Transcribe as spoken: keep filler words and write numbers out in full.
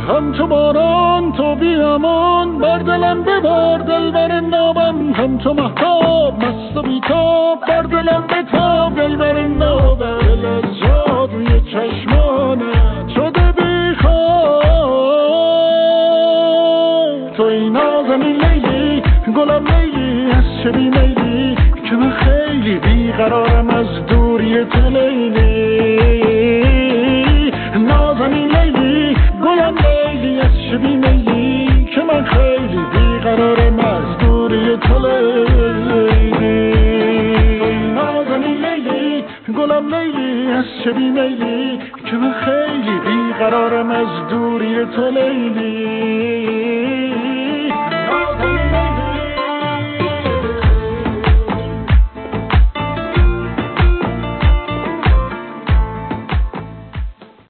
هم تو باران تو بیامان، بر دلم ببار دلبر نابم. هم تو مهتاب مست و بیتاب، بر دلم بتاب دلبر نابم. دل از جادوی چشمانت شده بیخواب. تو ای نازنین لیلی گلم لیلی، از چه بی میلی که من خیلی بیقرارم از دوری تو لیلی. نازنین لیلی گلم لیلی، از چه بی میلی که من خیلی بیقرارم از دوری تو لیلی. نازنین لیلی گلم لیلی، از چه بی میلی که من خیلی بیقرارم از دوری تو لیلی.